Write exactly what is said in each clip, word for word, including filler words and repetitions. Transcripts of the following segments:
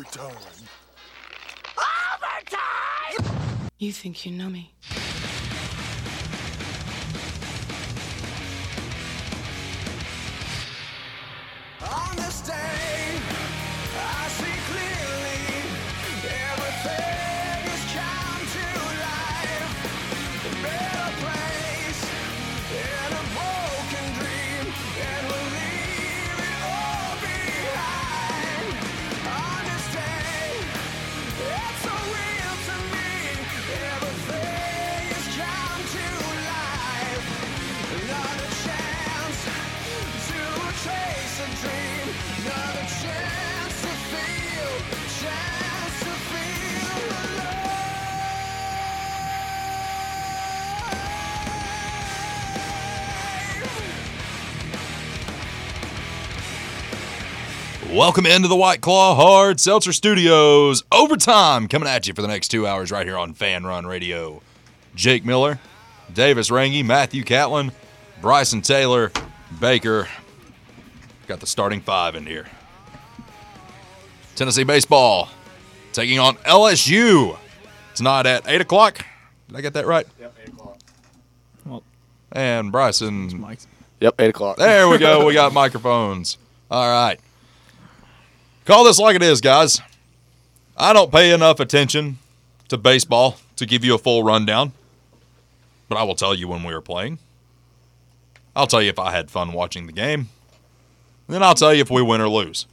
Overtime. Overtime! You think you know me? On this day, I see clearly everything has come to life. A better place in a broken dream, and we'll leave it all behind. On this day, it's so real to me. Everything has come to life. Another chance to chase a dream. Another chance to feel, chance to feel alive. Welcome into the White Claw Hard Seltzer Studios. Overtime coming at you for the next two hours right here on Fan Run Radio. Jake Miller, Davis Rangy, Matthew Catlin, Bryson Taylor, Baker. Got the starting five in here. Tennessee baseball taking on L S U tonight at eight o'clock. Did I get that right? Yep, eight o'clock. Well, And Bryson. Mike's. Yep, eight o'clock. There we go. We got microphones. All right. Call this like it is, guys. I don't pay enough attention to baseball to give you a full rundown, but I will tell you when we were playing. I'll tell you if I had fun watching the game. Then I'll tell you if we win or lose.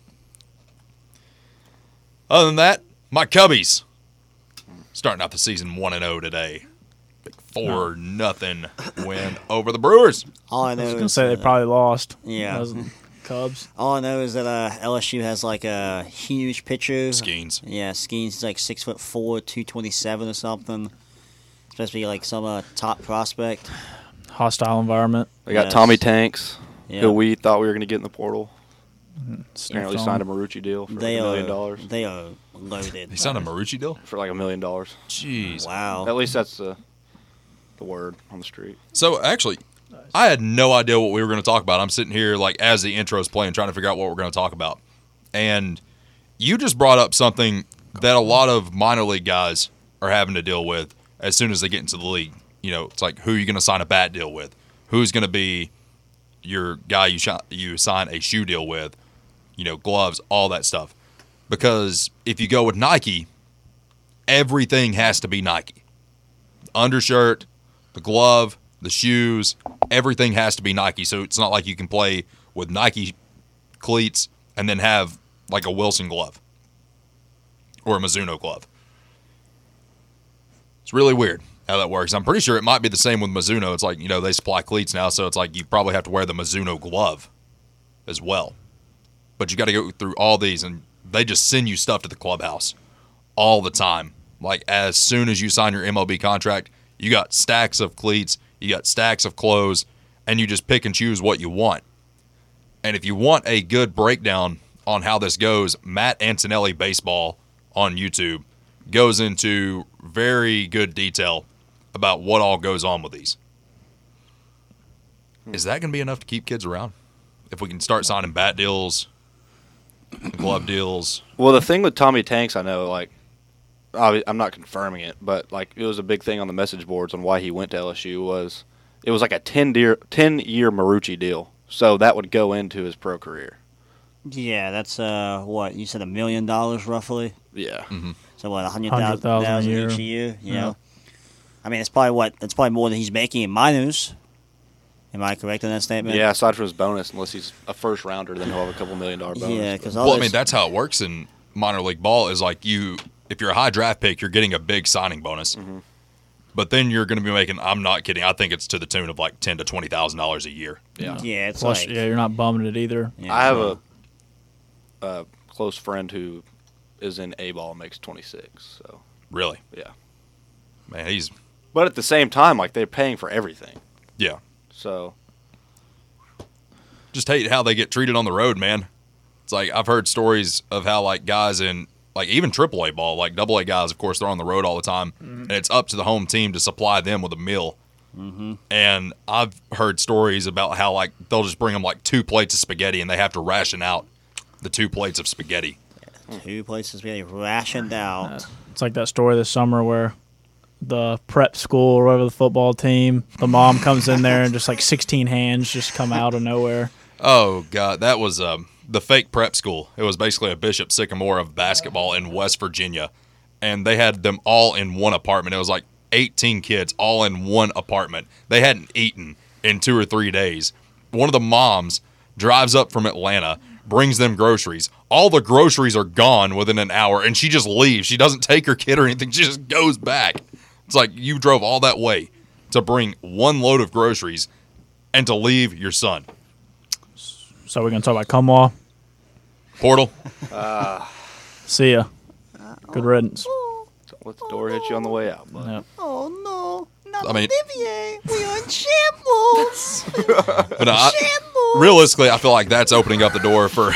Other than that, my Cubbies starting out the season one and oh today. Big four nothing win over the Brewers. All I I know was is gonna say uh, they probably lost. yeah. Wasn't Cubs. All I know is that uh, L S U has like a huge pitcher. Skeens. Yeah, Skeens is like six foot four, two twenty seven or something. Supposed to be like some uh, top prospect. Hostile environment. They got Yes. Tommy Tanks, Yeah. who we thought we were going to get in the portal. Sniffed Apparently on. signed a Marucci deal for like They a million are dollars. they are loaded. He signed a Marucci deal? For like a million dollars. Jeez. Wow. At least that's the the word on the street. So, actually, I had no idea what we were going to talk about. I'm sitting here, like, as the intro's playing, trying to figure out what we're going to talk about. And you just brought up something that a lot of minor league guys are having to deal with as soon as they get into the league. You know, it's like, who are you going to sign a bat deal with? Who's going to be your guy you, sh- you sign a shoe deal with? You know, gloves, all that stuff. Because if you go with Nike, everything has to be Nike. Undershirt, the glove, the shoes, everything has to be Nike. So it's not like you can play with Nike cleats and then have like a Wilson glove or a Mizuno glove. It's really weird how that works. I'm pretty sure it might be the same with Mizuno. It's like, you know, they supply cleats now, so it's like you probably have to wear the Mizuno glove as well. But you got to go through all these, and they just send you stuff to the clubhouse all the time. Like, as soon as you sign your M L B contract, you got stacks of cleats, you got stacks of clothes, and you just pick and choose what you want. And if you want a good breakdown on how this goes, Matt Antonelli Baseball on YouTube goes into very good detail about what all goes on with these. Is that going to be enough to keep kids around? If we can start signing bat deals, glove deals. Well, the thing with Tommy Tanks, I know, like, obvi- I'm not confirming it, but like it was a big thing on the message boards on why he went to L S U was it was like a ten-year ten-year Marucci deal, so that would go into his pro career. Yeah, that's uh what you said, a million dollars roughly. Yeah. Mm-hmm. So what, a hundred Hundred thousand thousand a year. each a year? You Yeah. know, I mean, it's probably what it's probably more than he's making in minors. Am I correct in that statement? Yeah, aside from his bonus, unless he's a first rounder, then he'll have a couple million dollar bonus. Yeah, because Well, I mean, that's how it works in minor league ball is like you, if you're a high draft pick, you're getting a big signing bonus. Mhm. But then you're going to be making, I'm not kidding, I think it's to the tune of like ten thousand to twenty thousand dollars a year. Yeah. yeah, it's Plus, like yeah, you're not bumming it either. yeah, I have so- a, a close friend who is in A ball and makes twenty-six. So Really? yeah, Man, he's, but at the same time, like they're paying for everything. yeah. So Just hate how they get treated on the road, man. It's like I've heard stories of how like guys in like even triple A ball, like double A guys, of course, they're on the road all the time, and it's up to the home team to supply them with a meal. Mm-hmm. And I've heard stories about how like they'll just bring them like two plates of spaghetti, and they have to ration out the two plates of spaghetti. Two places really rationed out. It's like that story this summer where the prep school or whatever the football team, the mom comes in there and just like sixteen hands just come out of nowhere. Oh God, that was um, the fake prep school. It was basically a Bishop Sycamore of basketball in West Virginia, and they had them all in one apartment. It was like eighteen kids all in one apartment. They hadn't eaten in two or three days. One of the moms drives up from Atlanta, brings them groceries. All the groceries are gone within an hour, and she just leaves. She doesn't take her kid or anything. She just goes back. It's like you drove all that way to bring one load of groceries and to leave your son. So we're going to talk about Cumlaw. Portal. See ya. Good riddance. Don't let the door hit you on the way out, bud. Yep. Oh no, not I mean- Olivier. We are in shambles. But no, I, realistically, I feel like that's opening up the door for.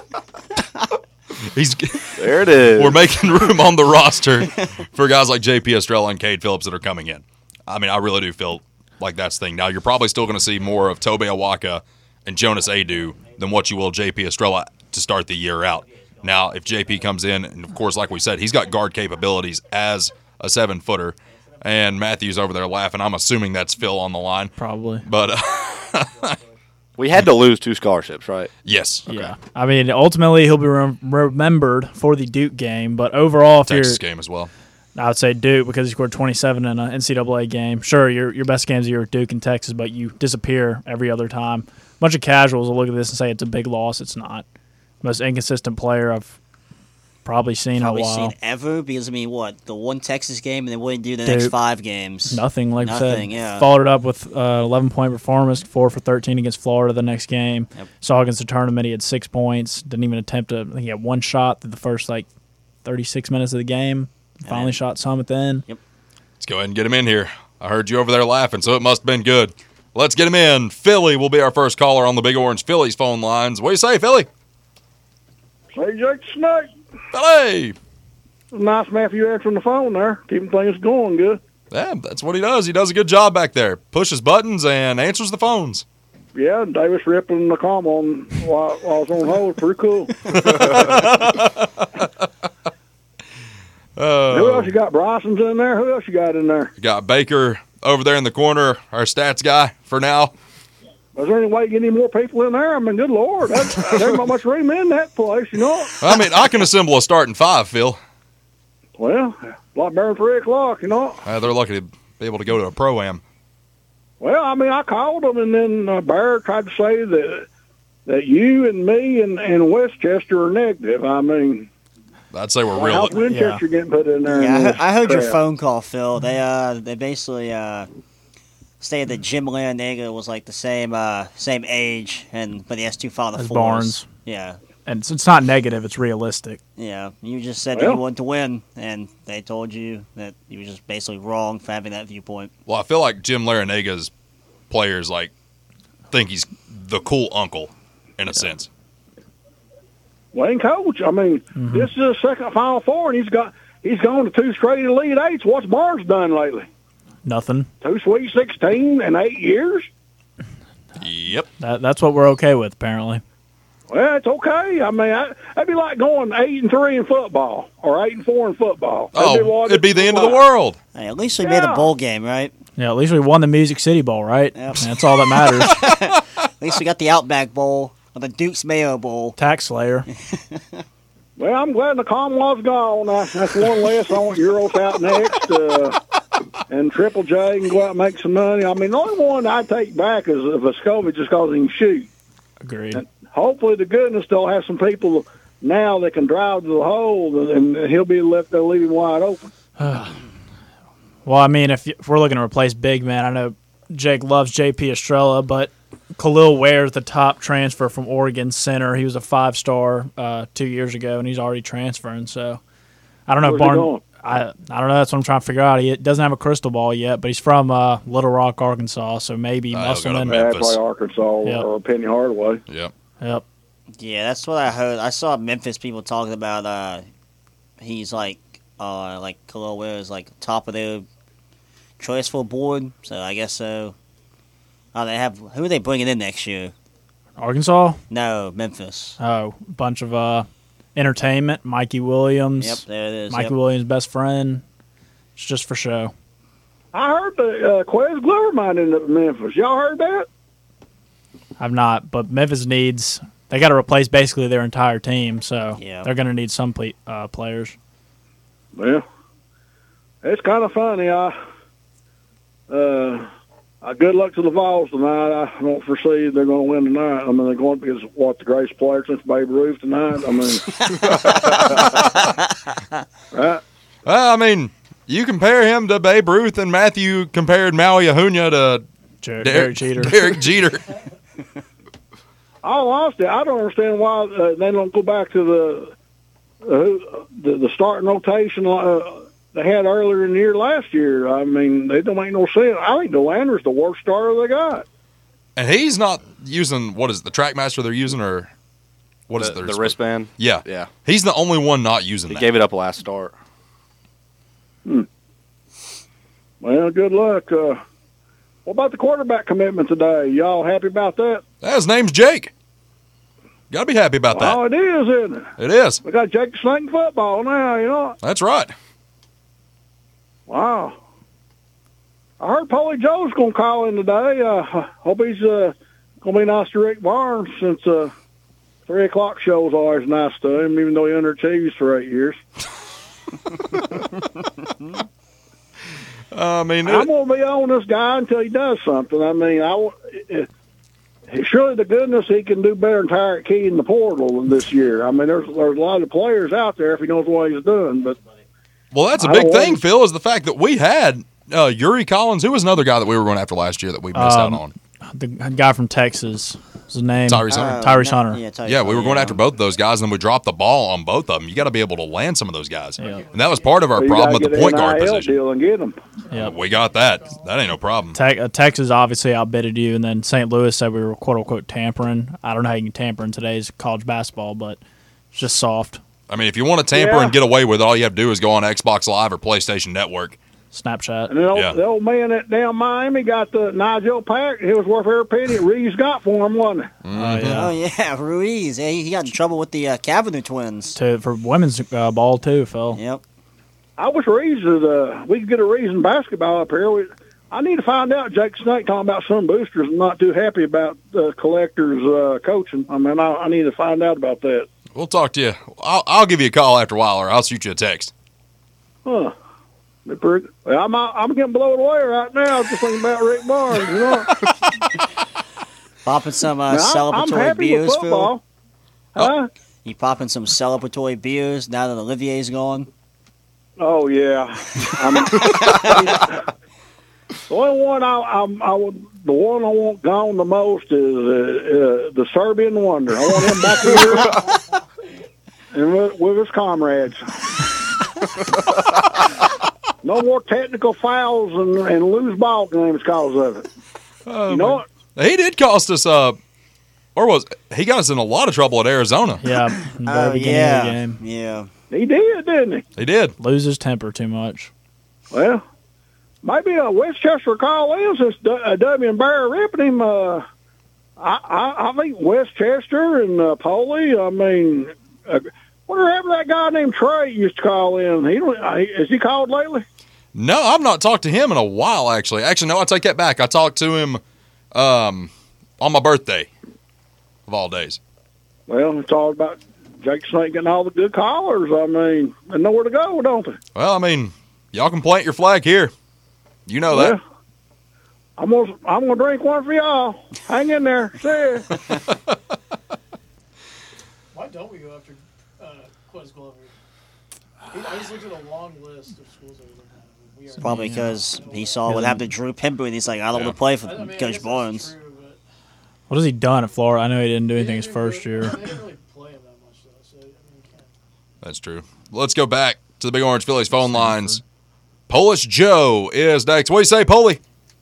He's. There it is. We're making room on the roster for guys like J P Estrella and Cade Phillips that are coming in. I mean, I really do feel like that's the thing. Now, you're probably still going to see more of Tobe Awaka and Jonas Adu than what you will J P Estrella to start the year out. Now, if J P comes in, and of course, like we said, he's got guard capabilities as a seven-footer, and Matthew's over there laughing. I'm assuming that's Phil on the line. Probably. But, uh, We had to lose two scholarships, right? yes. Yeah. I mean, ultimately, he'll be rem- remembered for the Duke game, but overall, if Texas you're, game as well. I would say Duke because he scored twenty-seven in an N C double A game. Sure, your your best games are Duke and Texas, but you disappear every other time. A bunch of casuals will look at this and say it's a big loss. It's not. Most inconsistent player I've probably seen Probably in a while. seen ever because I mean, what the one Texas game and then what did he do the next Dude. five games? Nothing, like I Nothing, said. yeah. Followed it up with uh, eleven point performance, four for thirteen against Florida the next game. Yep. Saw against the tournament, he had six points. Didn't even attempt to. I think he had one shot through the first like thirty-six minutes of the game. Finally then- shot some at the end. Let's go ahead and get him in here. I heard you over there laughing, so it must have been good. Let's get him in. Philly will be our first caller on the Big Orange Phillies phone lines. What do you say, Philly? Hey, Jake the Snake. Philly! Nice Matthew answering the phone there, keeping things going good. Yeah, that's what he does. He does a good job back there. Pushes buttons and answers the phones. Yeah, and Davis ripping the calm on while, while I was on hold. Pretty cool. Who Oh, else you got? Bryson's in there. Who else you got in there? got Baker over there in the corner, our stats guy for now. Is there any way to get any more people in there? I mean, good Lord, that's, there's not much room in that place, you know. I mean, I can assemble a starting five, Phil. Well, a lot better than three o'clock, you know. Uh, they're lucky to be able to go to a pro-am. Well, I mean, I called them, and then uh, Bear tried to say that that you and me and, and Westchester are negative. I mean, I'd say we're how's real. Winchester getting put in there? Yeah, I in heard, this I heard your crap? phone call, Phil. They uh they basically uh stated that Jim Larinaga was like the same uh same age and but he has two Final As Fours. Barnes. Yeah. And it's, it's not negative, it's realistic. Yeah. You just said that you Well- wanted to win and they told you that you were just basically wrong for having that viewpoint. Well, I feel like Jim Larinaga's players like think he's the cool uncle in a sense. Wayne Coach. I mean, this is his second Final Four, and he's got he's gone to two straight Elite Eights. What's Barnes done lately? Nothing. Two Sweet Sixteen in eight years. Yep. That that's what we're okay with, apparently. Well, it's okay. I mean, I, that'd be like going eight and three in football or eight and four in football. That'd be Oh, what it'd be the it's end of the like. world. Hey, at least we made a Yeah. bowl game, right? Yeah, at least we won the Music City Bowl, right? Yep. That's all that matters. At least we got the Outback Bowl or the Duke's Mayo Bowl. Tax Slayer. Well, I'm glad the Commonwealth's gone. Uh, that's one less. I want Euros out next. Uh, and Triple J can go out and make some money. I mean, the only one I take back is Vescovi just because he can shoot. Agreed. Hopefully, to goodness, they'll have some people now that can drive to the hole, and, and he'll be left there leaving wide open. Well, I mean, if, if we're looking to replace big man, I know Jake loves J P Estrella, but Khalil Ware's the top transfer from Oregon center. He was a five-star uh, two years ago, and he's already transferring. So I don't know, Where's he Barn. going? I I don't know. That's what I'm trying to figure out. He doesn't have a crystal ball yet, but he's from uh, Little Rock, Arkansas. So maybe Uh, he'll go to Musselman. Memphis. Yeah, probably Arkansas Yep. or Penny Hardaway. Yep. Yep. Yeah, that's what I heard. I saw Memphis people talking about. Uh, he's like, uh, like Khalil Ware is like top of their choice for board. So I guess so. Oh, they have who are they bringing in next year? Arkansas. No, Memphis. Oh, bunch of uh, entertainment. Mikey Williams. Yep, there it is. Mikey Yep. Williams' best friend. It's just for show. I heard that uh, Quez Glover might end up in Memphis. Y'all heard that? I've not, but Memphis needs. They got to replace basically their entire team, so Yeah. they're going to need some ple- uh, players. Well, it's kind of funny. I, uh, uh, good luck to the Vols tonight. I don't foresee they're going to win tonight. I mean, they're going to be what the greatest player since Babe Ruth tonight. I mean, right? Well, I mean, you compare him to Babe Ruth, and Matthew compared Maui Ahuna to Jer- Derek, Derek Jeter. Derek Jeter. All honesty, I don't understand why uh, they don't go back to the uh, the, the starting rotation uh, they had earlier in the year last year. I mean, they don't make no sense. I think Delander's the worst starter they got. And he's not using, what is it, the Trackmaster they're using, or what is the, their the wristband. Yeah. Yeah. He's the only one not using He that. gave it up last start. Well, good luck. Uh, what about the quarterback commitment today? Y'all happy about that? His name's Jake. Got to be happy about that. Oh, it is, isn't it? It is. We got Jake the Snake in football now, you know. That's right. Wow. I heard Paulie Joe's going to call in today. Uh, hope he's uh, going to be nice to Rick Barnes since uh, three o'clock show is always nice to him, even though he underachieved for eight years. Uh, I mean, I'm it, going to be on this guy until he does something. I mean, I, wa- it, it, surely to goodness he can do better than Tyreek Key in the portal this year. I mean, there's there's a lot of players out there if he knows what he's doing. But well, that's a I big don't thing, want- Phil, is the fact that we had uh, Yuri Collins, who was another guy that we were going after last year that we missed Um, out on. The guy from Texas. What's his name? Tyrese Hunter. Uh, Tyrese no- Hunter. Yeah, Tyrese Yeah, we were Hunter, going yeah. after both of those guys, and then we dropped the ball on both of them. You got to be able to land some of those guys. Yeah. And that was part of our you problem gotta with the get point an guard N I L position. deal and get him. Yep. We got that. That ain't no problem. Te- uh, Texas obviously outbidded you, and then Saint Louis said we were quote unquote tampering. I don't know how you can tamper in today's college basketball, but it's just soft. I mean, if you want to tamper Yeah. and get away with it, all you have to do is go on Xbox Live or PlayStation Network. Snapchat. And the old, Yeah. the old man at down Miami got the Nigel Pack. It was worth every penny Reeves got for him, wasn't it? Oh yeah. Oh, yeah, Ruiz. Yeah, he he got in trouble with the uh, Cavanaugh twins. To for women's uh, ball too, Phil. Yep. I wish Reeves would, uh, we could get a Reeves in basketball up here. We, I need to find out. Jake Snake talking about some boosters and not too happy about uh, collectors uh, coaching. I mean, I, I need to find out about that. We'll talk to you. I'll, I'll give you a call after a while, or I'll shoot you a text. Huh. Be pretty- Well, I'm I'm getting blown away right now just thinking about Rick Barnes. You know, Popping some uh, Now, I'm, I'm celebratory happy beers, with football. Oh. Huh? You popping some celebratory beers now that Olivier's gone? Oh yeah. I'm, the only one I, I'm, I would, the one I want gone the most is uh, uh, the Serbian Wonder. I want him back in here and with, with his comrades. No more technical fouls and, and lose ball games because of it. Oh, You know what? He did cost us, uh, or was he got us in a lot of trouble at Arizona? Yeah. In the very Oh, beginning yeah. of the game. Yeah. He did, didn't he? He did. Loses temper too much. Well, maybe uh, Westchester call in since D- uh, W and Bear ripping him. Uh, I, I, I think Westchester and uh, Poley. I mean, uh, whatever that guy named Trey used to call in. He don't. Uh, is he called lately? No, I've not talked to him in a while, actually. Actually, no, I take that back. I talked to him um, on my birthday, of all days. Well, it's all about Jake Snake getting all the good callers. I mean, they know where to go, don't they? Well, I mean, y'all can plant your flag here. You know that. Well, I'm gonna I'm gonna drink one for y'all. Hang in there. See ya. Why don't we go after uh, Quez Glover? I just looked at a long list of schools that we looked at. We are Probably because he saw what happened to Drew Pember, and he's like, I don't want to play for Coach Barnes. What has he done at Florida? I know he didn't do anything his first year. That's true. Let's go back to the Big Orange Phillies phone lines. Polish Joe is next. What do you say, Poley?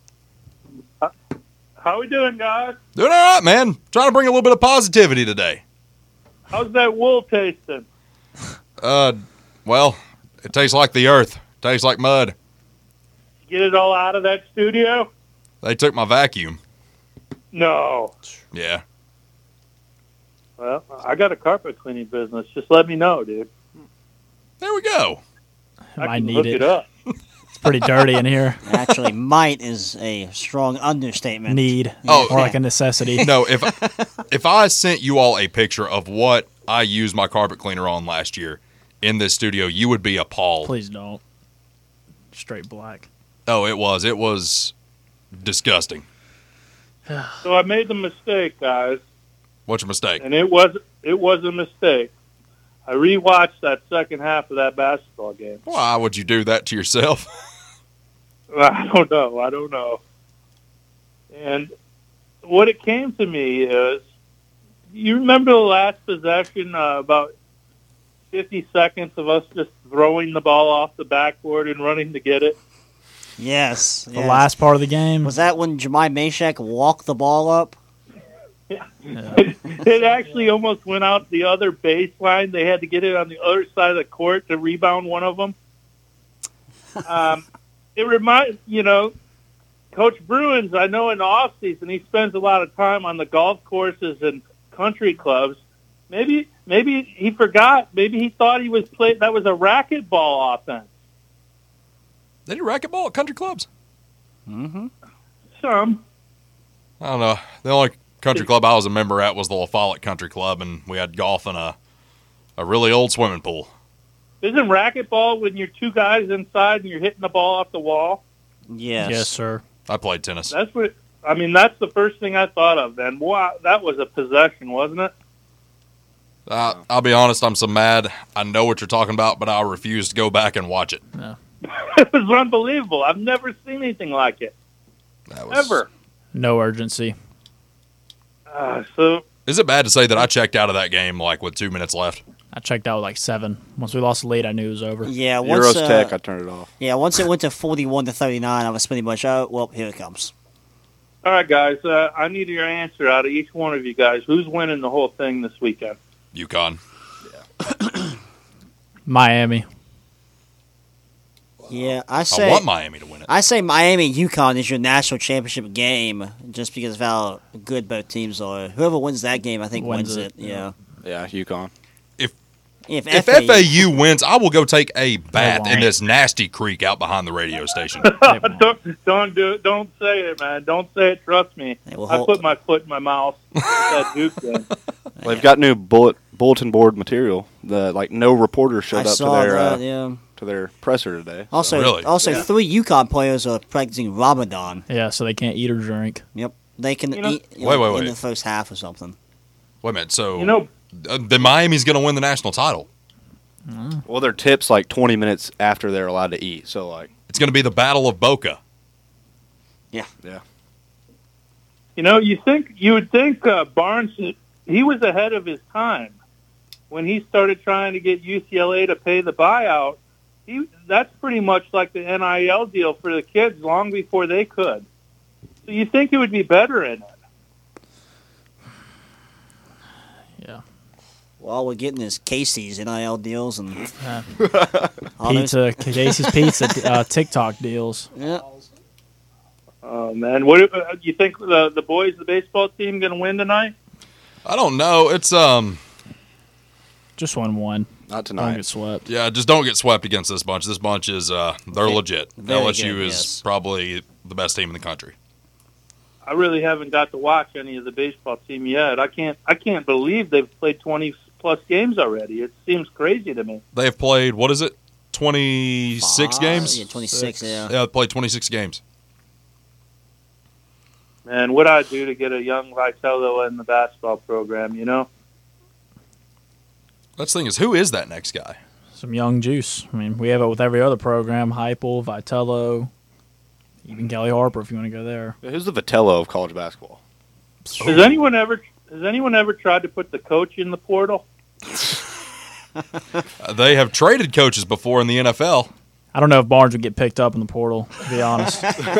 How we doing, guys? Doing all right, man. Trying to bring a little bit of positivity today. How's that wool tasting? Uh, well, it tastes like the earth. Tastes like mud. Get it all out of that studio? They took my vacuum. No. Yeah. Uh, Well, I got a carpet cleaning business. Just let me know, dude. There we go. I I can need hook it. it up. It's pretty dirty in here. Actually, might is a strong understatement. Need. Oh. More like a necessity. No, if if I sent you all a picture of what I used my carpet cleaner on last year in this studio, you would be appalled. Please don't. Straight black. Oh, it was. It was disgusting. So I made the mistake, guys, What's your mistake? and it was it was a mistake. I rewatched that second half of that basketball game. Why would you do that to yourself? I don't know. I don't know. And what it came to me is, you remember the last possession, uh, about fifty seconds of us just throwing the ball off the backboard and running to get it? Yes. The yes. last part of the game. Was that when Jemai Mashak walked the ball up? It, it actually almost went out the other baseline. They had to get it on the other side of the court to rebound one of them. Um, it reminds, you know, Coach Bruins, I know in the off season he spends a lot of time on the golf courses and country clubs. Maybe maybe he forgot. Maybe he thought he was playing. That was a racquetball offense. They do racquetball at country clubs? Mm-hmm. Some. I don't know. The only country club I was a member at was the La Follette Country Club, and we had golf in a a really old swimming pool. Isn't racquetball when you're two guys inside and you're hitting the ball off the wall? Yes. Yes, sir. I played tennis. That's what. I mean, that's the first thing I thought of. Then, wow, that was a possession, wasn't it? Uh, I'll be honest, I'm so mad. I know what you're talking about, but I refuse to go back and watch it. It was unbelievable. I've never seen anything like it. That was, Ever. No urgency. Uh, so, Is it bad to say that I checked out of that game like with two minutes left? I checked out with like seven. Once we lost the lead, I knew it was over. Yeah. Once, Euros uh, Tech, I turned it off. yeah. Once it went to forty-one to thirty-nine, I was pretty much out. Well, here it comes. all right, guys, uh, I need your answer out of each one of you guys. Who's winning the whole thing this weekend? UConn. Miami. Yeah, I I say. want Miami to win it. I say Miami UConn is your national championship game, just because of how good both teams are. Whoever wins that game, I think Wins wins, it, it. Yeah. Yeah, UConn. If, If F A U, F A U wins, I will go take a bath in won't. this nasty creek out behind the radio station. don't, don't do it. Don't say it, man. Don't say it. Trust me. They will I hold- put my foot in my mouth. That Duke game. Well, they've got new bullet bulletin board material. The like no reporter showed I up to saw their that. uh, Yeah. to their presser today. Also, Really? also Yeah. three UConn players are practicing Ramadan. Yeah, so they can't eat or drink. Yep. They can You know- eat Wait, wait, in wait. the first half or something. Wait a minute. So You know, uh, then Miami's going to win the national title. Well, their tips like twenty minutes after they're allowed to eat. So like, It's going to be the Battle of Boca. Yeah. yeah, You know, you think you would think uh, Barnes, he was ahead of his time when he started trying to get U C L A to pay the buyout. He that's pretty much like the N I L deal for the kids long before they could. So you think he would be better in it? Yeah. Well, all we're getting is Casey's N I L deals and Uh, all those- Pizza, Casey's Pizza, uh, TikTok deals. Yeah. Oh man, what uh, you think the the boys, the baseball team, going to win tonight? I don't know. It's um Just won one. not Don't tonight. get swept. yeah, just don't get swept against this bunch. This bunch is uh they're Very- legit. very L S U good, is yes. probably the best team in the country. I really haven't got to watch any of the baseball team yet. I can't I can't believe they've played twenty plus games already. It seems crazy to me. They have played what is it? twenty-six Five- games? Yeah, twenty-six. Yeah. Yeah, they played twenty-six games. Man, what I do to get a young Vitello in the basketball program, you know? That's the thing is, who is that next guy? Some young juice. I mean, we have it with every other program. Heupel, Vitello, even Kelly Harper if you want to go there. Who's the Vitello of college basketball? Has anyone ever has anyone ever tried to put the coach in the portal? Uh, they have traded coaches before in the N F L. I don't know if Barnes would get picked up in the portal, to be honest.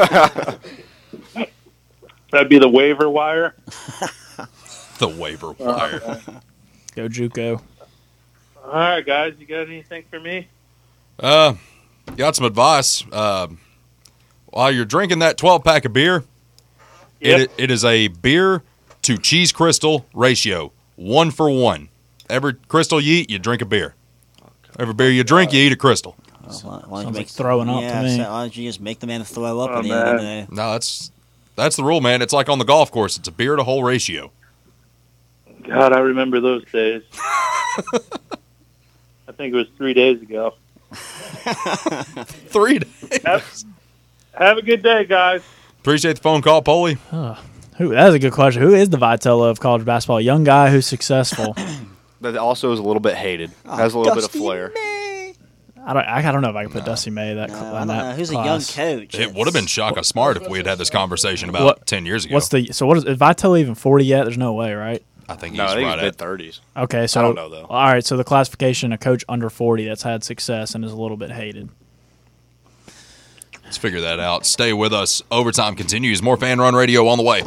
That'd be the waiver wire. The waiver wire. Go JUCO. All right, guys, you got anything for me? Uh, got some advice. Uh, while you're drinking that twelve pack of beer, Yep. it it is a beer to cheese crystal ratio. one for one. Every Crystal you eat, you drink a beer. Every beer you drink, you eat a Crystal. Why, why don't you Sounds make like throwing up yeah, to me. so why don't you just make the man throw up Oh, at the end of the man. day? No, that's that's the rule, man. It's like on the golf course. It's a beer to hole ratio. God, I remember those days. I think it was three days ago. Three days. Have, have a good day, guys. Appreciate the phone call, Polly. Who? That is a good question. Who is the Vitello of college basketball? A young guy who's successful. But also is a little bit hated. Has a little bit of Dusty flair. May. I don't. I don't know if I can put Dusty May that. No, cl- I in don't that know. Who's a young class. coach? It would have been Shaka Smart if we had had this conversation about What- ten years ago. What's the? So what is? Is Vitello even forty yet? There's no way, right? I think he's No, I think right he's at mid thirties. Okay, so I don't know, though. All right, so the classification: a coach under forty that's had success and is a little bit hated. Let's figure that out. Stay with us. Overtime continues. More Fan Run Radio on the way.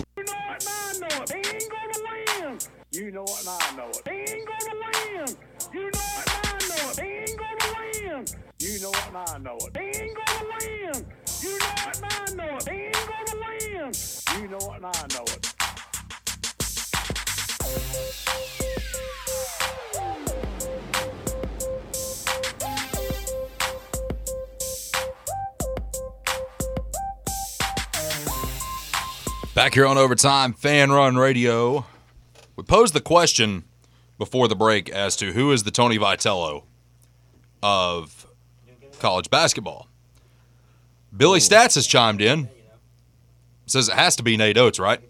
You know it, and I know it. They ain't gonna win. You know it, and I know it. They ain't gonna win. You know it, and I know it. They ain't gonna win. You know it, and I know it. They ain't gonna win. You know it, and I know it. Back here on Overtime, Fan Run Radio. We posed the question before the break as to who is the Tony Vitello of college basketball. Billy Stats has chimed in. Says it has to be Nate Oates, right?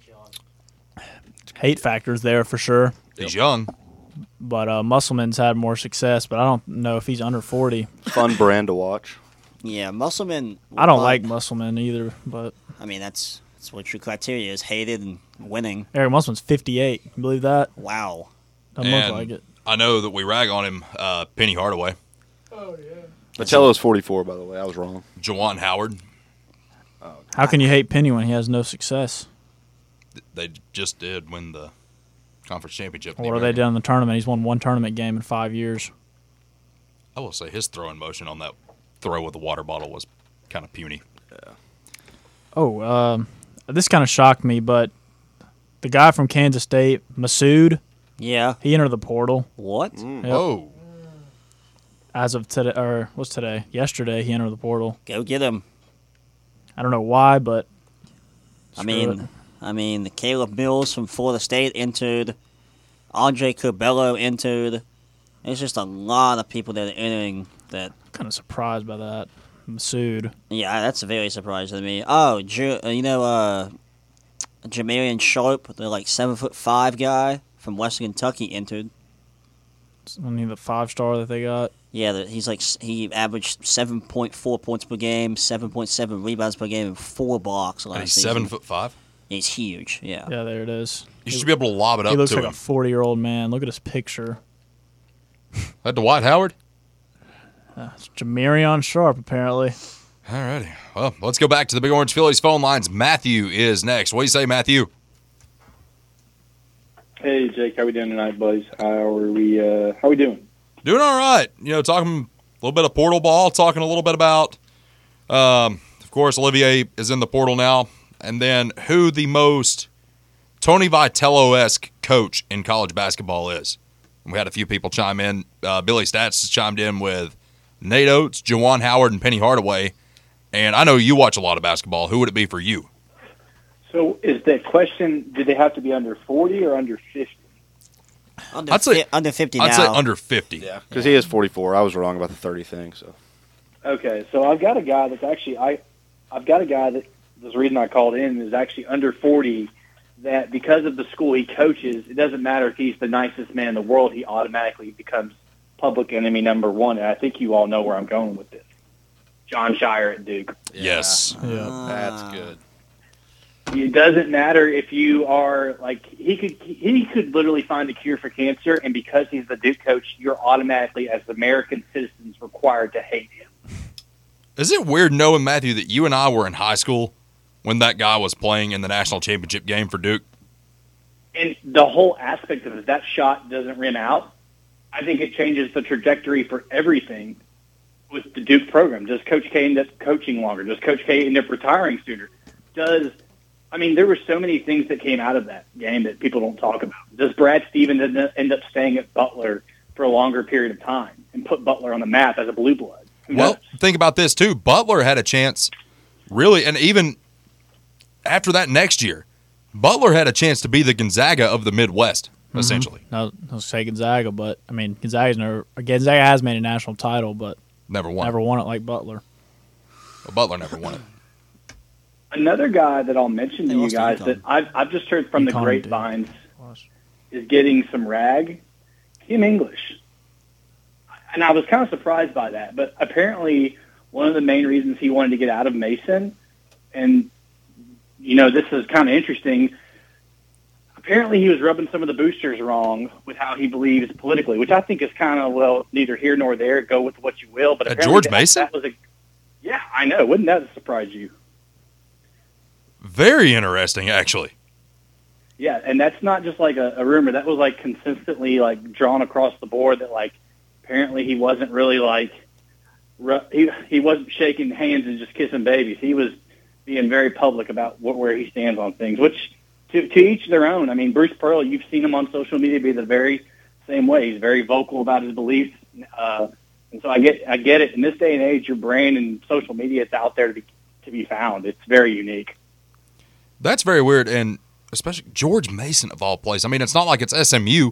Hate factors there for sure, He's young. but uh, Musselman's had more success. But I don't know if he's under forty. Fun brand to watch. Yeah, Musselman. I don't well, like Musselman either, but I mean, that's that's what your criteria is: hated and winning. Eric Musselman's fifty-eight. Can you believe that? Wow. Doesn't And look like it. I know that we rag on him, uh, Penny Hardaway, Vitello's forty-four, by the way. I was wrong. Jawan Howard. How can you hate Penny when he has no success? They just did win the conference championship. in the What have they American. done in the tournament? He's won one tournament game in five years. I will say his throwing motion on that throw with the water bottle was kind of puny. Oh, um, this kind of shocked me, but the guy from Kansas State, Masood, Yeah. he entered the portal What? Yep. Oh, as of today, or what's today? Yesterday, he entered the portal. Go get him. I don't know why, but I screw mean, it. I mean, the Caleb Mills from Florida State entered. Andre Curbelo entered. There's just a lot of people that are entering that. I'm kind of surprised by that. Masood. Yeah, that's very surprising to me. Oh, Ju- uh, you know, uh, Jamarian Sharp, the like seven foot five guy from Western Kentucky entered. I mean, the five star that they got. Yeah, the, he's like s- he averaged seven point four points per game, seven point seven rebounds per game, and four blocks last and he's season. seven foot five. He's huge. Yeah. Yeah, there it is. You should be able to lob it He up looks to like him. a forty-year-old man. Look at his picture. That Dwight Howard. It's Jamarion Sharp, apparently. Alrighty. Well, let's go back to the Big Orange Phillies phone lines. Matthew is next. What do you say, Matthew? Hey Jake, how we doing tonight, buddies? How are we? Uh, how we doing? Doing all right. You know, talking a little bit of portal ball, talking a little bit about, um, of course, Olivier is in the portal now, and then who the most Tony Vitello-esque coach in college basketball is. And we had a few people chime in. Uh, Billy Stats has chimed in with Nate Oates, Jawan Howard, and Penny Hardaway. And I know you watch a lot of basketball. Who would it be for you? So, is the question: do they have to be under forty or under fifty? Under, I'd say- fi- under fifty I'd now. say under fifty. Yeah, because he is forty-four. I was wrong about the thirty thing. So Okay, so I've got a guy that's actually I, I've got a guy that the reason I called in is actually under forty. That because of the school he coaches, it doesn't matter if he's the nicest man in the world, he automatically becomes public enemy number one. And I think you all know where I'm going with this. John Shire at Duke. Yes. Yeah. that's good. It doesn't matter if you are like he could he could literally find a cure for cancer, and because he's the Duke coach, you're automatically as American citizens required to hate him. Is it weird knowing, Matthew, that you and I were in high school when that guy was playing in the national championship game for Duke? And the whole aspect of it, that shot doesn't rim out. I think it changes the trajectory for everything with the Duke program. Does Coach K end up coaching longer? Does Coach K end up retiring sooner? Does I mean, there were so many things that came out of that game that people don't talk about. Does Brad Stevens end up- end up staying at Butler for a longer period of time and put Butler on the map as a blue blood? Who Well, knows? think about this too. Butler had a chance, really, and even after that next year, Butler had a chance to be the Gonzaga of the Midwest, essentially. No, I'll say Gonzaga, but I mean Gonzaga's never Gonzaga has made a national title, but Never won. never won it like Butler. Well, Butler never won it. Another guy that I'll mention They to you lost to guys UConn. that I've, I've just heard from the UConn did. grapevines is getting some rag, Kim English. And I was kind of surprised by that, but apparently one of the main reasons he wanted to get out of Mason, and, you know, this is kind of interesting, apparently he was rubbing some of the boosters wrong with how he believes politically, which I think is kind of, well, neither here nor there, go with what you will. But At apparently George that, Mason? that was a, yeah, I know. Wouldn't that surprise you? Very interesting, actually. Yeah, and that's not just like a, a rumor. That was like consistently like drawn across the board that like apparently he wasn't really like ru- he he wasn't shaking hands and just kissing babies. He was being very public about what, where he stands on things, which to to each their own. I mean, Bruce Pearl, you've seen him on social media be the very same way. He's very vocal about his beliefs, uh, and so I get I get it. In this day and age, your brain and social media, it's out there to be to be found. It's very unique. That's very weird, and especially George Mason of all places. I mean, it's not like it's S M U.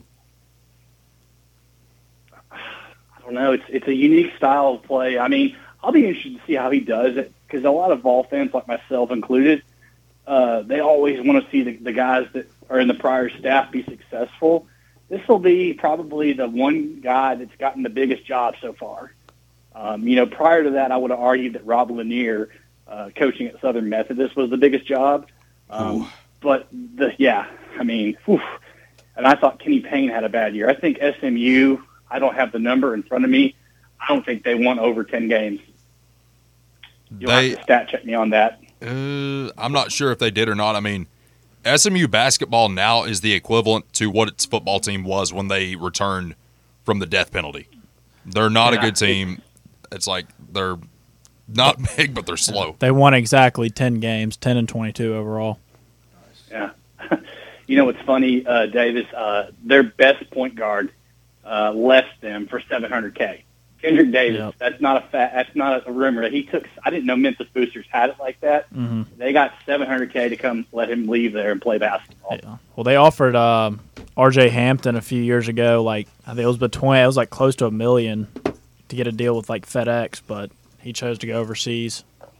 I don't know. It's it's a unique style of play. I mean, I'll be interested to see how he does it because a lot of Vol fans, like myself included, uh, they always want to see the, the guys that are in the prior staff be successful. This will be probably the one guy that's gotten the biggest job so far. Um, you know, prior to that, I would have argued that Rob Lanier, uh, coaching at Southern Methodist, was the biggest job. Um, but the yeah, I mean, whew, and I thought Kenny Payne had a bad year. I think S M U. I don't have the number in front of me. I don't think they won over ten games. You'll They, have to stat check me on that. uh, I'm not sure if they did or not. I mean, S M U basketball now is the equivalent to what its football team was when they returned from the death penalty. They're not Yeah. a good team. It's like they're not big, but they're slow. They won exactly ten games, ten and twenty-two overall. Yeah. You know what's funny, uh, Davis? Uh, their best point guard uh, left them for seven hundred K. Kendrick Davis. Yep. That's not a fa- That's not a rumor. He took. I didn't know Memphis Boosters had it like that. Mm-hmm. They got seven hundred K to come let him leave there and play basketball. Yeah. Well, they offered um, R J Hampton a few years ago. Like I think it was between it was like close to a million to get a deal with like FedEx, but he chose to go overseas.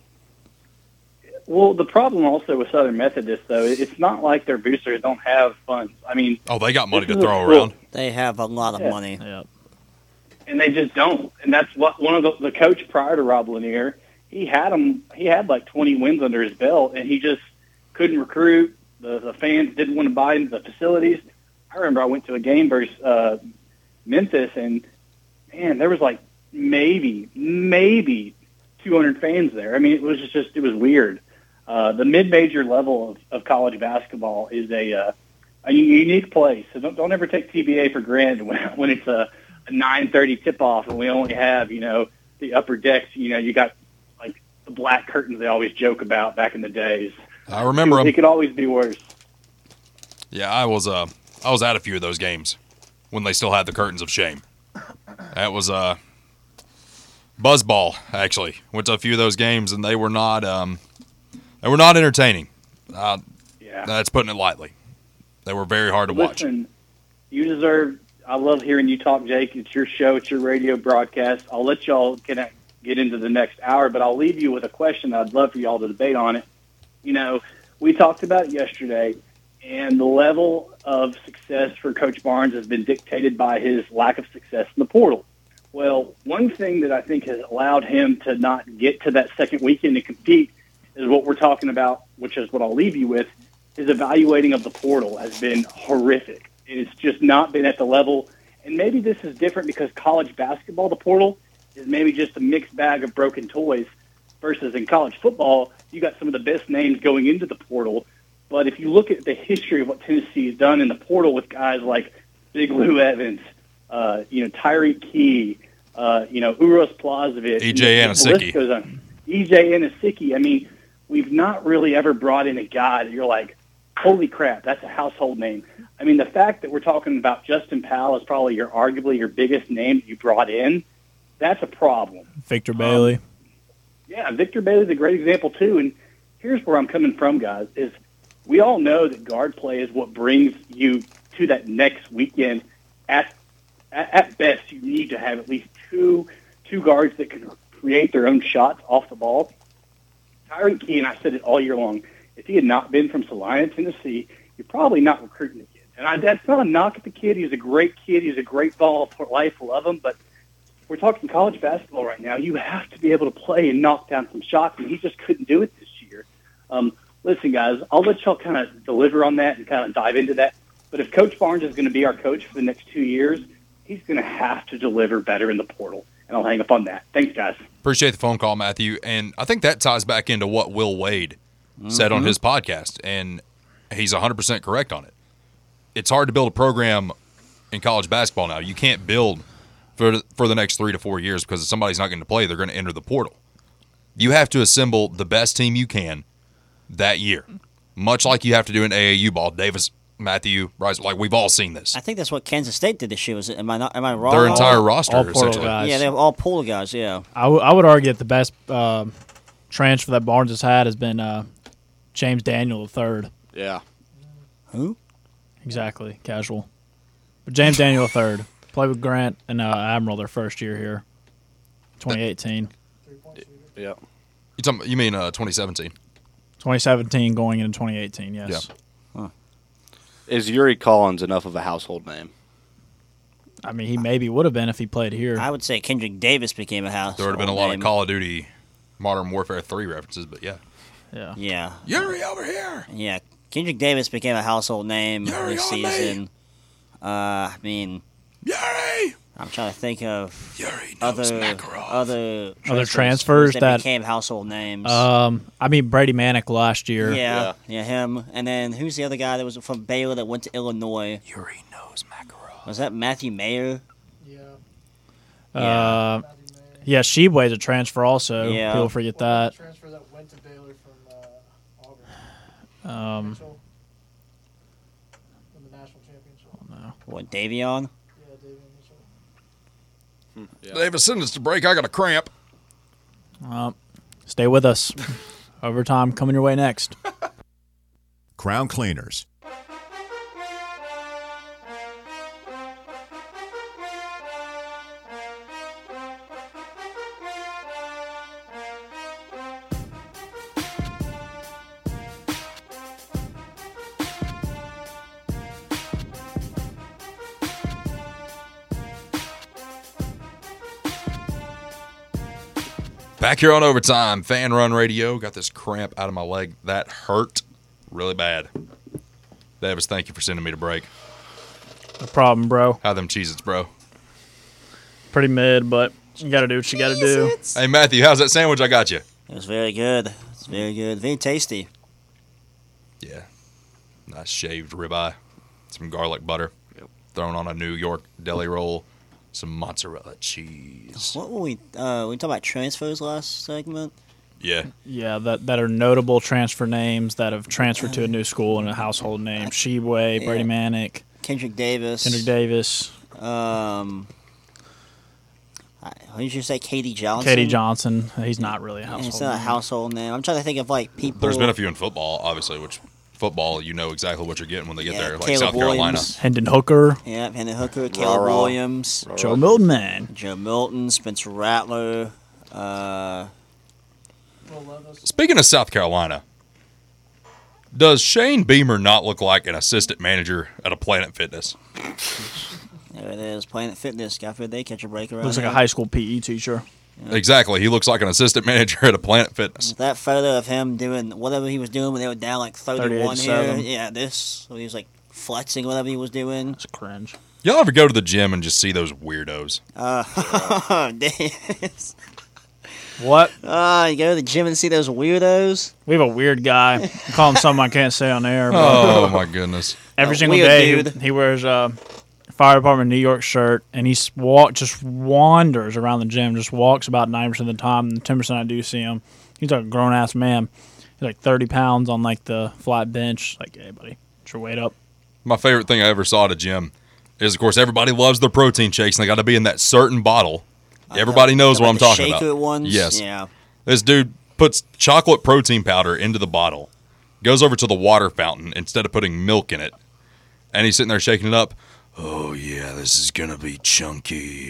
Well, the problem also with Southern Methodist, though, it's not like their boosters don't have funds. I mean, Oh, they got money This to is a throw school. around. They have a lot of Yeah. money. Yeah. and they just don't. And that's what one of the, the coach prior to Rob Lanier, he had him. He had like twenty wins under his belt, and he just couldn't recruit. The the fans didn't want to buy into the facilities. I remember I went to a game versus uh, Memphis, and man, there was like maybe maybe two hundred fans there. I mean, it was just it was weird. Uh, the mid-major level of, of college basketball is a uh, a unique place. So don't don't ever take T B A for granted when when it's a, a nine thirty tip-off and we only have, you know, the upper decks. You know, you got like the black curtains they always joke about back in the days. I remember It them. could always be worse. Yeah, I was uh I was at a few of those games when they still had the curtains of shame. That was uh buzzball, actually. Went to a few of those games and they were not um they were not entertaining. Uh, Yeah. that's putting it lightly. They were very hard to watch. Listen, you deserve. I love hearing you talk, Jake. It's your show. It's your radio broadcast. I'll let y'all get get into the next hour, but I'll leave you with a question that I'd love for y'all to debate on it. You know, we talked about it yesterday, and the level of success for Coach Barnes has been dictated by his lack of success in the portal. Well, one thing that I think has allowed him to not get to that second weekend to compete is what we're talking about, which is what I'll leave you with. His evaluating of the portal has been horrific. It's just not been at the level. And maybe this is different because college basketball, the portal, is maybe just a mixed bag of broken toys versus in college football, you got some of the best names going into the portal. But if you look at the history of what Tennessee has done in the portal with guys like Big Lou Evans, uh, you know, Tyreek Key, uh, you know, Uros Plazovic, E J and the list Anosike. goes on. E J Anosike. I mean, we've not really ever brought in a guy that you're like, holy crap, that's a household name. I mean, the fact that we're talking about Justin Powell is probably your arguably your biggest name that you brought in, that's a problem. Victor Bailey. Um, yeah, Victor Bailey's a great example too. And here's where I'm coming from, guys, is we all know that guard play is what brings you to that next weekend. At at, at best, you need to have at least two two guards that can create their own shots off the ball. Tyron Key, and I said it all year long, if he had not been from Salina, Tennessee, you're probably not recruiting the kid. And I, that's not a knock at the kid. He's a great kid. He's a great ball for life. Love him. But we're talking college basketball right now. You have to be able to play and knock down some shots, and he just couldn't do it this year. Um, listen, guys, I'll let y'all kind of deliver on that and kind of dive into that. But if Coach Barnes is going to be our coach for the next two years, he's going to have to deliver better in the portal. And I'll hang up on that. Thanks, guys. Appreciate the phone call, Matthew. And I think that ties back into what Will Wade mm-hmm. said on his podcast. And he's one hundred percent correct on it. It's hard to build a program in college basketball now. You can't build for the, for the next three to four years because if somebody's not going to play, they're going to enter the portal. You have to assemble the best team you can that year, much like you have to do in A A U ball. Davis, Matthew, Rice, like we've all seen this. I think that's what Kansas State did this year. Was it? Am I not? Am I wrong? Their entire roster, all portal essentially. guys. Yeah, they're all portal guys. Yeah. I, w- I would argue that the best uh, transfer that Barnes has had has been uh, James Daniel the third. Yeah. Who? Exactly, casual. But James Daniel the third played with Grant and uh, Admiral their first year here, twenty eighteen. Yeah. You talking? You mean uh, twenty seventeen? twenty seventeen going into twenty eighteen. Yes. Yeah. Huh. Is Yuri Collins enough of a household name? I mean, he maybe would have been if he played here. I would say Kendrick Davis became a house. There would have been a lot of Call of Duty Modern Warfare three references, but yeah. Yeah. Yeah. Yuri over here. Yeah. Kendrick Davis became a household name Yuri this on me. season. Uh, I mean, Yuri. I'm trying to think of Yuri knows other Makarov. other Other transfers that, that- became household names. Um, I mean Brady Manick last year. yeah, yeah, him. And then who's the other guy that was from Baylor that went to Illinois? Yuri knows Makarov. Was that Matthew Mayer? Uh, yeah, Shebway's a transfer also. Yeah. People forget that. Transfer that went to Baylor from uh, Auburn. Um, Mitchell. From the national championship. What, Davion? Yeah, David Mitchell. Yeah. Davis, send us to break. I got a cramp. uh, stay with us. Overtime coming your way next. Crown Cleaners. Back here on Overtime, Fan Run Radio. Got this cramp out of my leg. That hurt really bad. Davis, thank you for sending me to break. No problem, bro. How them Cheez-Its, bro? Pretty mid, but you got to do what you got to do. Hey, Matthew, how's that sandwich I got you? It was very good. It's very good. Very tasty. Yeah. Nice shaved ribeye. Some garlic butter. Yep. Thrown on a New York deli roll. Some mozzarella cheese. What were we? Uh, we talked about transfers last segment. Yeah. Yeah, that that are notable transfer names that have transferred to a new school and a household name. Shebway, Yeah. Brady Manick, Kendrick Davis. Kendrick Davis, Um, I- what did you say? Katie Johnson. Katie Johnson. He's not really a Yeah, household It's not a name. household name. I'm trying to think of like people. There's been a few in football, obviously, which football, you know exactly what you're getting when they get Yeah, there, like Caleb South Carolina. Williams. Hendon Hooker, Yeah, Hendon Hooker, Caleb Rah-rah. Williams, Rah-rah. Joe Milton, man. Joe Milton, Spencer Rattler. Uh, Will Levis. Speaking of South Carolina, does Shane Beamer not look like an assistant manager at a Planet Fitness? there it is. Planet Fitness. God forbid they catch a break around Looks like here. a high school P E teacher. Exactly. He looks like an assistant manager at a Planet Fitness. That photo of him doing whatever he was doing when they were down like thirty-one here. thirty-eight to seven. Yeah, this. So he was like flexing whatever he was doing. It's cringe. Y'all ever go to the gym and just see those weirdos? Uh, Dennis. What? Uh, you go to the gym and see those weirdos. We have a weird guy. I'm calling something I can't say on air. But Oh, my goodness. every A single weird day he, dude. he wears a fire department New York shirt, and he s- walk just wanders around the gym. Just walks about ninety percent of the time, and ten percent I do see him. He's like a grown ass man. He's like thirty pounds on like the flat bench. Like, hey, buddy, get your weight up. My favorite thing I ever saw at a gym is, of course, everybody loves their protein shakes, and they got to be in that certain bottle. Everybody knows what I'm the talking shaker about. Ones? Yes. Yeah. This dude puts chocolate protein powder into the bottle, goes over to the water fountain instead of putting milk in it, and he's sitting there shaking it up. Oh, yeah, this is going to be chunky.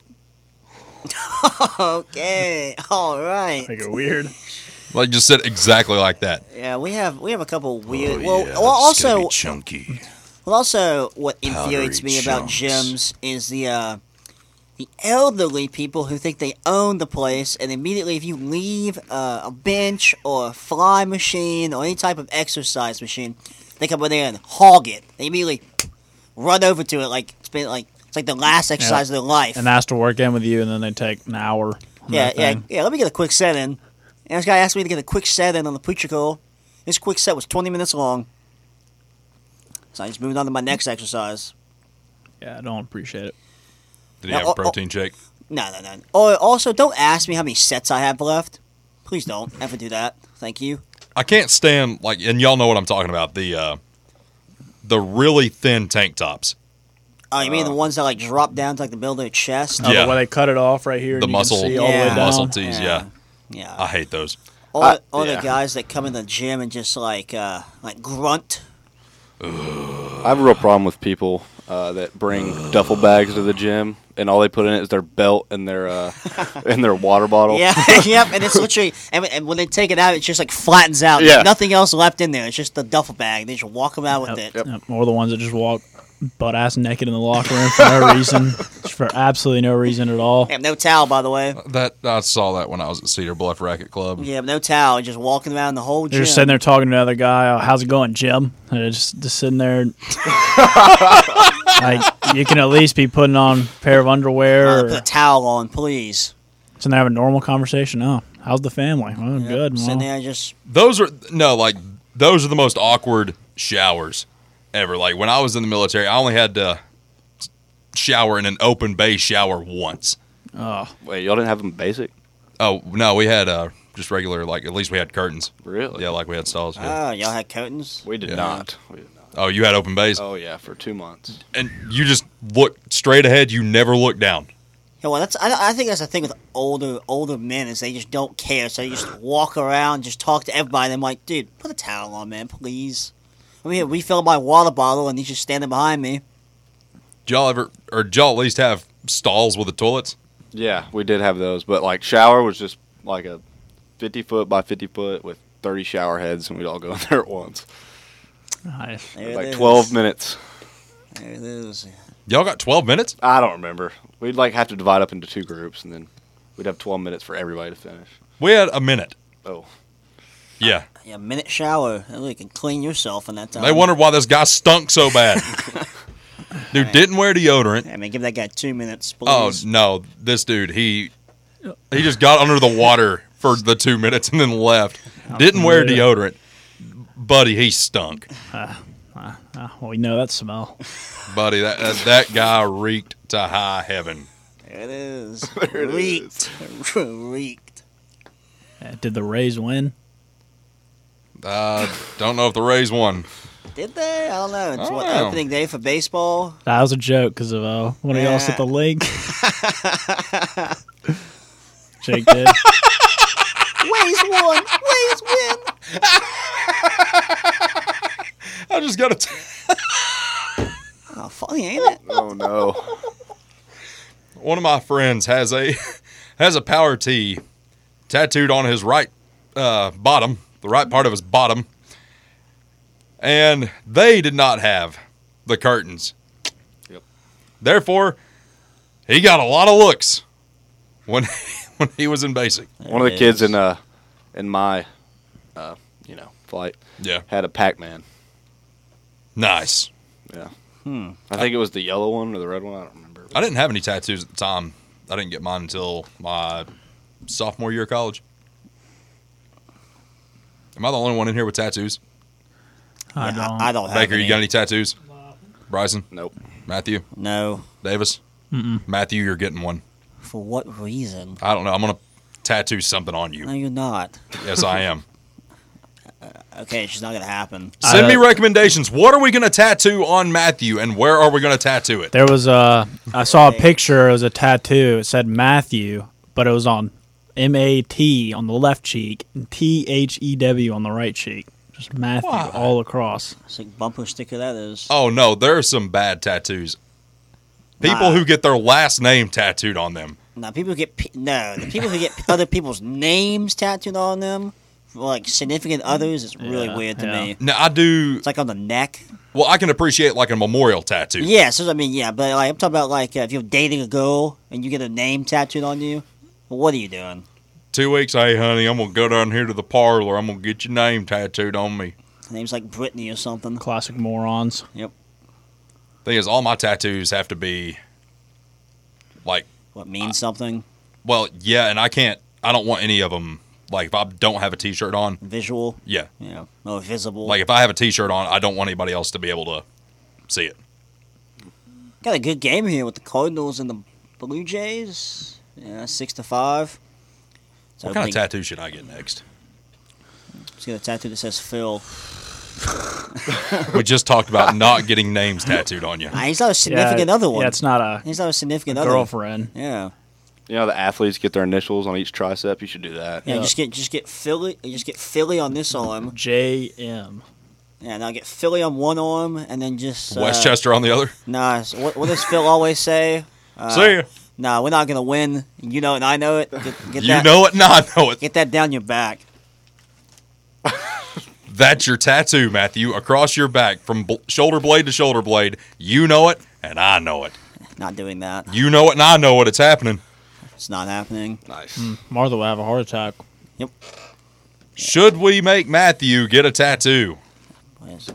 Okay. All right. Make it weird. Like, just said exactly like that. Yeah, we have we have a couple weird. Oh, well, yeah, well, this is gonna also be chunky. Well, also, what infuriates Powdery me about chunks. gyms is the uh, the elderly people who think they own the place, and immediately, if you leave uh, a bench or a fly machine or any type of exercise machine, they come in there and hog it. They immediately run over to it like it's been like it's like the last exercise Yeah. of their life. And ask to work in with you, and then they take an hour. on yeah, that yeah, thing. yeah. Let me get a quick set in. And this guy asked me to get a quick set in on the preacher call. This quick set was twenty minutes long. So I just moved on to my next exercise. Yeah, I don't appreciate it. Did he Now, have oh, a protein shake? No, no, no. Or also, don't ask me how many sets I have left. Please don't ever do that. Thank you. I can't stand, like, and y'all know what I'm talking about, the uh, the really thin tank tops. Oh, you mean the ones that like drop down to like the middle of their chest? Oh, Yeah. the way they cut it off right here. The and you can muscle, see all the way Yeah. down. muscle tees, yeah. Yeah. I hate those. Or, I- or yeah. the guys that come in the gym and just like uh, like grunt. I have a real problem with people uh, that bring duffel bags to the gym and all they put in it is their belt and their uh, and their water bottle. Yeah, yep. And it's literally, and, and when they take it out, it just like flattens out. Yeah. There's nothing else left in there. It's just the duffel bag. They just walk them out with it. Yep. Or the ones that just walk butt ass naked in the locker room for no reason, just for absolutely no reason at all. They have no towel, by the way. That I saw that when I was at Cedar Bluff Racket Club. Yeah, no towel. Just walking around the whole gym. They're just sitting there talking to another guy. Oh, how's it going, Jim? And they're just just sitting there. Like, you can at least be putting on a pair of underwear. Uh, or put a towel on, please. sitting there having a normal conversation. Oh, how's the family? Well, good. Well, Sitting there just. Those are no, like those are the most awkward showers ever. Like when I was in the military, I only had to shower in an open bay shower once. oh, Wait, y'all didn't have them basic? Oh no, we had uh, just regular. Like at least we had curtains. Really? Yeah, like we had stalls. Yeah. Oh, y'all had curtains? We did Yeah. not. We did not. Oh, you had open bays, Oh yeah, for two months. and you just look straight ahead. You never look down. Yeah, well, that's. I, I think that's the thing with older older men is they just don't care. So they just walk around, just talk to everybody. And I'm like, dude, put a towel on, man, please. I'm here refill my water bottle, and he's just standing behind me. Did y'all ever, or did y'all at least have stalls with the toilets? Yeah, we did have those, but like shower was just like a fifty foot by fifty foot with thirty shower heads, and we'd all go in there at once. nice. There it Like is. twelve minutes. There it is. Y'all got twelve minutes? I don't remember. We'd like have to divide up into two groups, and then we'd have twelve minutes for everybody to finish. We had a minute. Oh, Yeah. Yeah, minute shower. Oh, you can clean yourself in that time. They wondered why this guy stunk so bad. Dude didn't wear deodorant. I mean, give that guy two minutes, Oh please. no, this dude he he just got under the water for the two minutes and then left. Didn't wear Yeah. deodorant, buddy. He stunk, Ah, well, we know that smell. buddy. That that, that guy reeked to high heaven. There it is. There it Reeked. Reeked. Uh, Did the Rays win? Uh, don't know if the Rays won. Did they? I don't know. It's I what, don't know. opening day for baseball. That was a joke because of uh, one of y'all sent the link. Jake did. Ways won. Ways win. I just got to. Oh, funny, ain't it? oh no. One of my friends has a has a power tee tattooed on his right uh, bottom, the right part of his bottom, and they did not have the curtains. Yep. Therefore, he got a lot of looks when when he was in basic. One of the kids in uh in my uh you know flight Yeah, had a Pac-Man. nice. Yeah. Hmm. I think it was the yellow one or the red one. I don't remember. I didn't have any tattoos at the time. I didn't get mine until my sophomore year of college. Am I the only one in here with tattoos? I Yeah, don't. I, I don't have Baker, any. you got any tattoos? Bryson? Nope. Matthew? No. Davis? Mm-mm. Matthew, you're getting one. For what reason? I don't know. I'm going to tattoo something on No, you. you're not. Yes, I am. Okay, it's just not gonna happen. Send I- me recommendations. What are we going to tattoo on Matthew, and where are we going to tattoo it? There was a. I saw a picture. It was a tattoo. It said Matthew, but it was on M A T on the left cheek and T H E W on the right cheek. Just Matthew Why? all across. It's like bumper sticker that is. Oh, no, there are some bad tattoos. People Nah. who get their last name tattooed on them. No, people get pe- no. The people who get other people's names tattooed on them, for like significant others, is really Yeah, weird to yeah. me. Now, I do. It's like on the neck. Well, I can appreciate like a memorial tattoo. Yeah, so I mean, yeah, but like I'm talking about like uh, if you're dating a girl and you get a name tattooed on you, well, what are you doing? Two weeks, hey, honey, I'm going to go down here to the parlor. I'm going to get your name tattooed on me. Name's like Brittany or something. Classic morons. Yep. Thing is, all my tattoos have to be like, What means something? well, yeah, and I can't, I don't want any of them. Like, if I don't have a t shirt on, Visual. yeah. Yeah. Oh, visible. Like, if I have a t shirt on, I don't want anybody else to be able to see it. Got a good game here with the Cardinals and the Blue Jays. Yeah, six to five. So What kind of big- tattoo should I get next? Let's get a tattoo that says Phil. We just talked about not getting names tattooed on you. Ah, he's not a significant yeah, other one. Yeah, it's not a He's not a significant other. girlfriend. Yeah. You know, the athletes get their initials on each tricep. You should do that. Yeah, just get just get Philly, just get Philly on this arm. J M. Yeah, now get Philly on one arm, and then just uh, Westchester on the other. Nah, so what, what does Phil always say? Uh, See ya. Nah, we're not gonna win. You know it, and I know it. Get, get You that, know it, and I know it. Get that down your back. That's your tattoo, Matthew, across your back from bl- shoulder blade to shoulder blade. You know it, and I know it. Not doing that. You know it, and I know it. It's happening. It's not happening. Nice. Martha will have a heart attack. Yep. Should we make Matthew get a tattoo? Where's-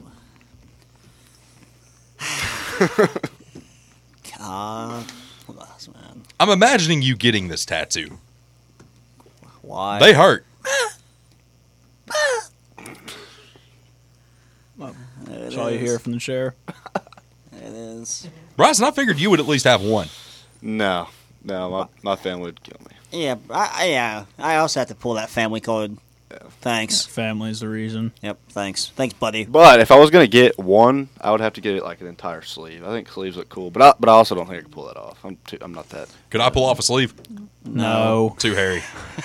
God bless, man. I'm imagining you getting this tattoo. Why? They hurt. There it That's all you is. hear from the chair. There it is. Bryson, I figured you would at least have one. No, no, my, my family would kill me. Yeah, I, I, yeah. I also have to pull that family card. Thanks. Family's the reason. Yep. Thanks. Thanks, buddy. But if I was gonna get one, I would have to get it like an entire sleeve. I think sleeves look cool, but I, but I also don't think I can pull that off. I'm too, I'm not that. Could I pull off a sleeve? No. Too hairy.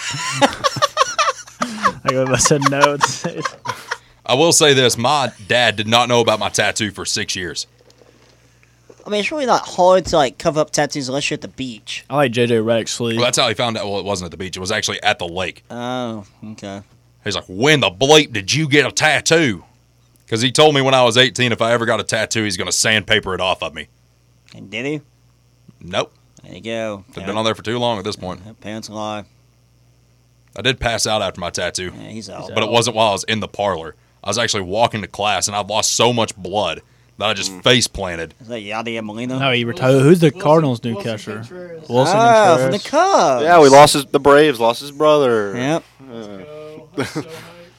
Like if I said no, it's, I will say this. My dad did not know about my tattoo for six years. I mean, it's really not hard to like cover up tattoos unless you're at the beach. I like J J Redick's sleeve. Well, that's how he found out. Well, it wasn't at the beach. It was actually at the lake. Oh, okay. He's like, when the bleep did you get a tattoo? Because he told me when I was eighteen, if I ever got a tattoo, he's going to sandpaper it off of me. And did he? Nope. There you go. I've been on there for too long at this point. Parents lie. I did pass out after my tattoo, Yeah, he's out. but it wasn't while I was in the parlor. I was actually walking to class, and I lost so much blood that I just face planted. Is that Yadier Molina? No, he retired. Who's the Wilson- Cardinals' new Wilson catcher? Contreras. Wilson Oh, from Contreras. the Cubs. Yeah, we lost his. The Braves lost his brother. Yep. Go. I'm so hyped.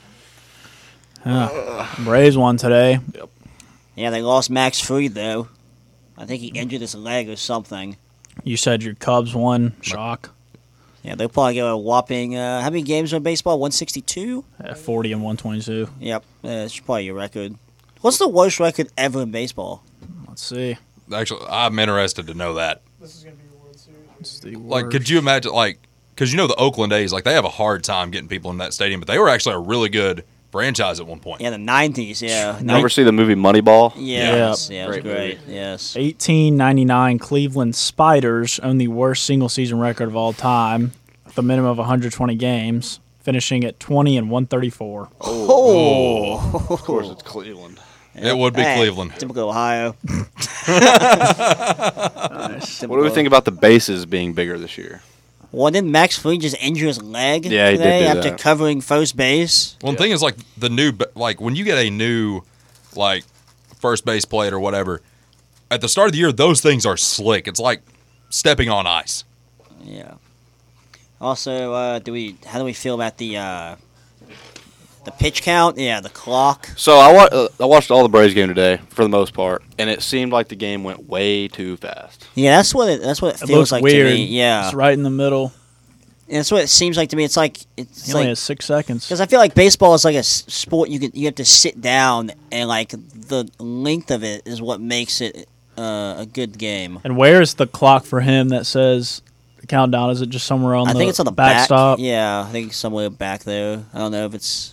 Yeah. Braves won today. Yeah, they lost Max Fried though. I think he injured his leg or something. You said your Cubs won. Shock. Yeah, they'll probably get a whopping. Uh, how many games are baseball? one sixty-two. At forty and one twenty-two. Yep, yeah, it's probably your record. What's the worst record ever in baseball? Let's see. Actually, I'm interested to know that. This is gonna be a World Series. It's the Like, worst. could you imagine, like, because you know the Oakland A's, like, they have a hard time getting people in that stadium, but they were actually a really good franchise at one point. Yeah, the nineties. Yeah, You ever see the movie Moneyball? Yes, yeah, it was Great great. movie. Yes. eighteen ninety-nine Cleveland Spiders own the worst single season record of all time, with a minimum of one hundred twenty games, finishing at twenty and one thirty-four. Oh, Of course, it's Cleveland. It would be Hey, Cleveland. Typical Ohio. What do we think about the bases being bigger this year? Well, didn't Max Fried just injure his leg Yeah, he did today do after that. covering first base? Well, the thing is, like, the new, like, when you get a new, like, first base plate or whatever, at the start of the year, those things are slick. It's like stepping on ice. Yeah. Also, uh, do we? How do we feel about the uh, the pitch count? Yeah, the clock. So I, wa- uh, I watched all the Braves game today for the most part, and it seemed like the game went way too fast. Yeah, that's what it. That's what it It feels looks like weird. to me. Yeah. It's right in the middle. And that's what it seems like to me. It's like it's He only like has six seconds. because I feel like baseball is like a s- sport you can you have to sit down and like the length of it is what makes it uh, a good game. And where is the clock for him that says the countdown? Is it just somewhere on I the think it's on the back. backstop? Yeah, I think it's somewhere back there. I don't know if it's.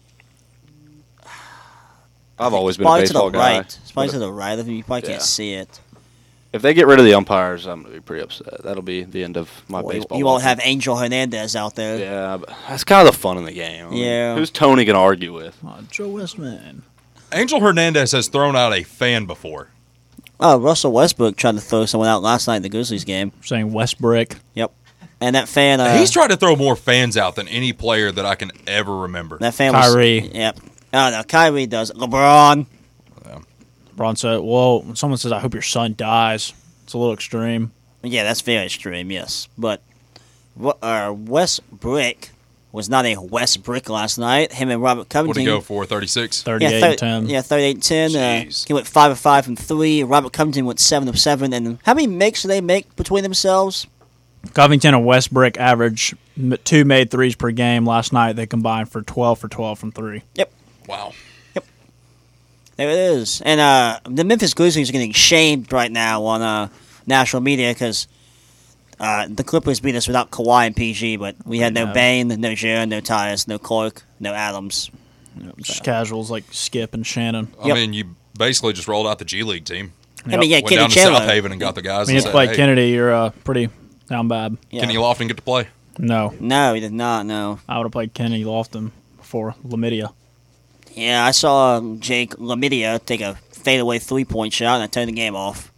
I've always been a probably baseball to the guy. right. It's probably to the right of you. You probably Yeah. can't see it. If they get rid of the umpires, I'm gonna be pretty upset. That'll be the end of my Well, you- baseball. you won't watching. have Angel Hernandez out there. Yeah, but that's kind of the fun in the game. I mean, Yeah. who's Tony gonna argue with? Oh, Joe Westman. Angel Hernandez has thrown out a fan before. Oh, Russell Westbrook tried to throw someone out last night in the Grizzlies game. Saying Westbrick. Yep. And that fan. Uh, He's tried to throw more fans out than any player that I can ever remember. that fan Kyrie. was. Yep. Oh no, Kyrie does. LeBron. Braun said, well, when someone says, I hope your son dies, it's a little extreme. Yeah, that's very extreme. Yes, but uh, Westbrook was not a Westbrook last night. Him and Robert What Covington. did he go for? thirty-six? thirty-eight yeah, thir- and ten. Yeah, thirty-eight and ten. Uh, Jeez. he went five of five from three. Robert Covington went seven of seven. And how many makes do they make between themselves? Covington and Westbrick average m- two made threes per game. Last night they combined for twelve for twelve from three. Yep. Wow. There it is. And uh, the Memphis Grizzlies are getting shamed right now on uh, national media because uh, the Clippers beat us without Kawhi and P G, but we had no Yeah. Bane, no Jaron, no Tyus, no Clark, no Adams. Just casuals like Skip and Shannon. I Yep. mean, you basically just rolled out the G League team. I mean, yeah, Went Kenny down to Chandler. South Haven and got the guys. When you and have to said, play hey, Kennedy, you're uh, pretty down bad. Yeah. Kenny Lofton get to play? No, No, he did not, no. I would have played Kenny Lofton before Lamidia. Yeah, I saw um, Jake LaMidia take a fadeaway three-point shot, and I turned the game off.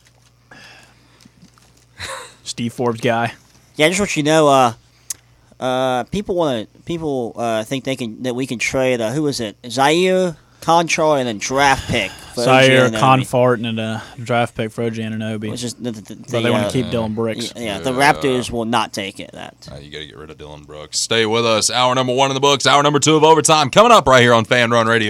Steve Forbes guy. Yeah, just want you to know, uh, uh, people want to, people uh, think they can that we can trade. Uh, who is it? Zaire Conchar and a draft pick. For Zaire, O G Anunoby, Confart, and a draft pick for O G Anunoby. Which is the, the, the, But they want uh, to keep Dylan Brooks. Yeah, the Yeah. Raptors will not take it. That. Uh, you got to get rid of Dylan Brooks. Stay with us. Hour number one in the books. Hour number two of overtime coming up right here on Fan Run Radio.